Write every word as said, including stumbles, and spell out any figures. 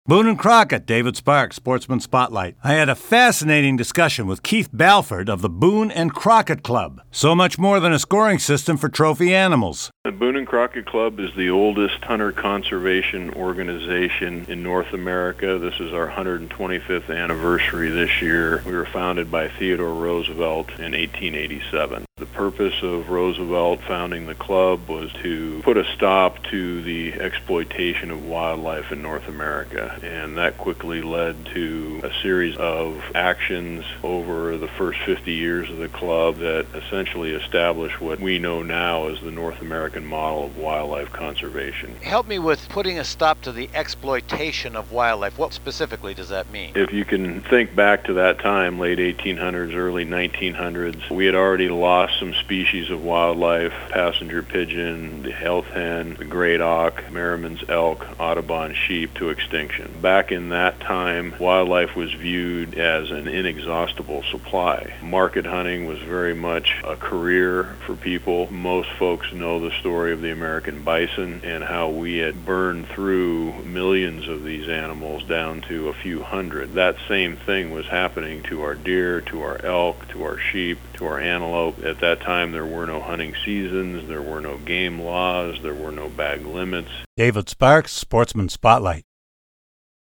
Boone and Crockett, David Sparks, Sportsman Spotlight. I had a fascinating discussion with Keith Balford of the Boone and Crockett Club. So much more than a scoring system for trophy animals. The Boone and Crockett Club is the oldest hunter conservation organization in North America. This is our one hundred twenty-fifth anniversary this year. We were founded by Theodore Roosevelt in eighteen eighty-seven. The purpose of Roosevelt founding the club was to put a stop to the exploitation of wildlife in North America, and that quickly led to a series of actions over the first fifty years of the club that essentially established what we know now as the North American model of wildlife conservation. Help me with putting a stop to the exploitation of wildlife. What specifically does that mean? If you can think back to that time, late eighteen hundreds, early nineteen hundreds, we had already lost some species of wildlife: passenger pigeon, the heath hen, the great auk, Merriman's elk, Audubon sheep, to extinction. Back in that time, wildlife was viewed as an inexhaustible supply. Market hunting was very much a career for people. Most folks know the story of the American bison and how we had burned through millions of these animals down to a few hundred. That same thing was happening to our deer, to our elk, to our sheep, to our antelope. At that time, there were no hunting seasons, there were no game laws, there were no bag limits. David Sparks, Sportsman Spotlight.